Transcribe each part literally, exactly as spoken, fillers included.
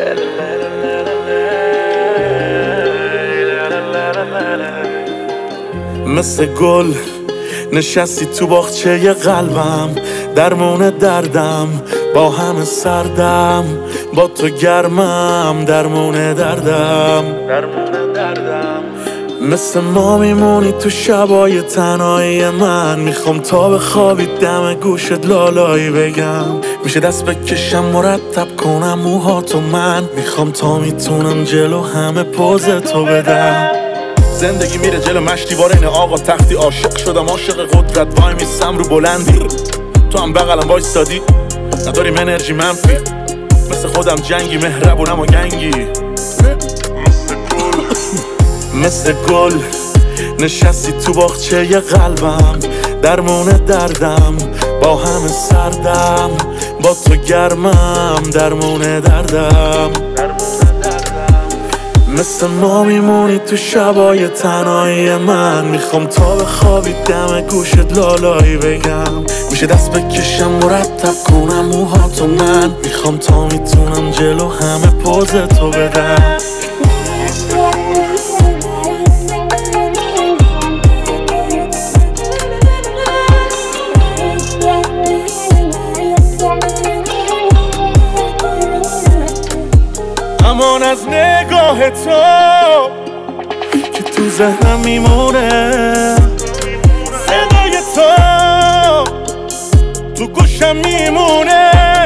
مثل گل نشستی تو باغچه قلبم، درمون دردم با همه سردم، با تو گرمم درمون دردم درمون دردم. مثل ما میمونی تو شبای تنهایی من، میخوام تا بخوابی دم گوشت لالایی بگم، میشه دست بکشم مرتب کنم موهاتو من، میخوام تا میتونم جلو همه پوز تو بدم. زندگی میره جلو مشتی این آقا تختی، عاشق شدم عاشق قدرت، وای میستم رو بلندی، تو هم بغلم وایستادی نداریم انرژی منفی، مثل خودم جنگی مهربونم و گنگی. مثل گل نشستی تو باغچه قلبم، درمون دردم با همه سردم، با تو گرمم درمون دردم. مثل ما میمونی تو شبای تنهایی من، میخوام تا بخوابی دم گوشت لالایی بگم، میشه دست بکشم مرتب کنم موهاتو من، میخوام تا میتونم جلو همه پوز تو بدم. امان از نگاه تو که تو ذهنم میمونه، صدای تو تو گوشم میمونه،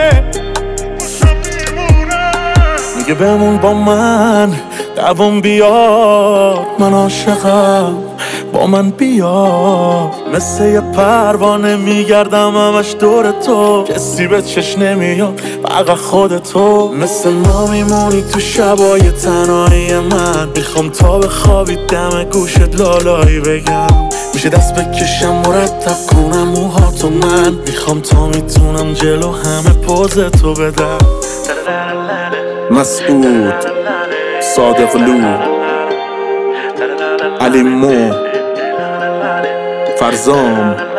میگه بمون با من دوام بیار، من عاشقم با من بیا. مثل یه پروانه میگردم همش دور تو، کسی به چشم نمیاد فقط خودتو. مثل ما میمونی تو شبای تنهایی من، میخوام تا بخوابی دم گوشت لالایی بگم، میشه دست بکشم مرتب کنم موهاتو من، میخوام تا میتونم جلو همه پوز تو بدم. مسعود صادقلو، علی مو، فرزام